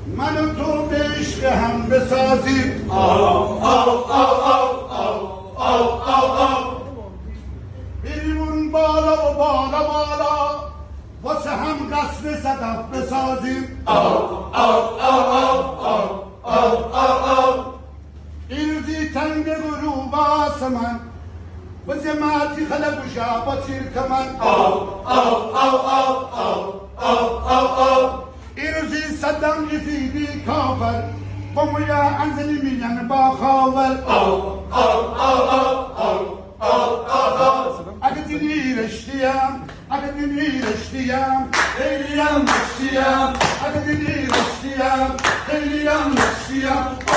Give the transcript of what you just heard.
من و تو به عشق هم بسازیم بریمون بالا و بالا بالا واسه هم قصر صدف بسازیم این روزی تنگ غروب آسمان و جماعتی خلق و شعب تیر کمن این روزی صدام رسیدی کافر با مویا انزلی میگن با خاور اگه دینی رشتیم اگه دینی رشتیم خیلیم رشتیم اگه دینی رشتیم خیلیم رشتیم